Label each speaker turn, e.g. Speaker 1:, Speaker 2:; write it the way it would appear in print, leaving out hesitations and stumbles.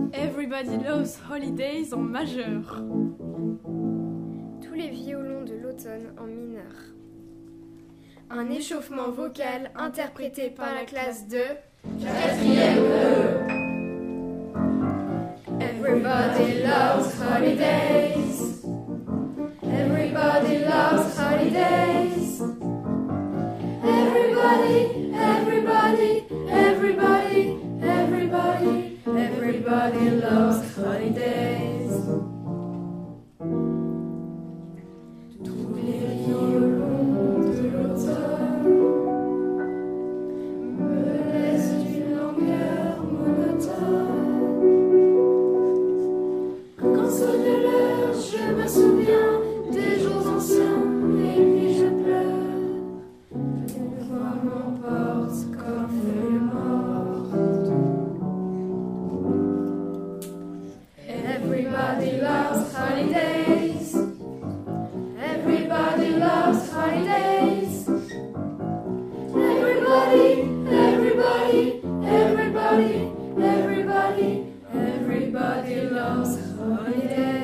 Speaker 1: Everybody Loves Holidays en majeur.
Speaker 2: Tous les violons de l'automne en mineur. Un échauffement vocal interprété par la classe de 4e E. Everybody loves holidays. Everybody loves holidays. Everybody, everybody, everybody, everybody, everybody loves holidays. Tous les violons de l'automne me laissent une langueur monotone. Quand sonne l'heure, je me souviens des jours anciens et puis je pleure. Une voix m'emporte comme feuille morte. Everybody loves holidays. Everybody loves holidays. Everybody, everybody, everybody, everybody, everybody loves holidays.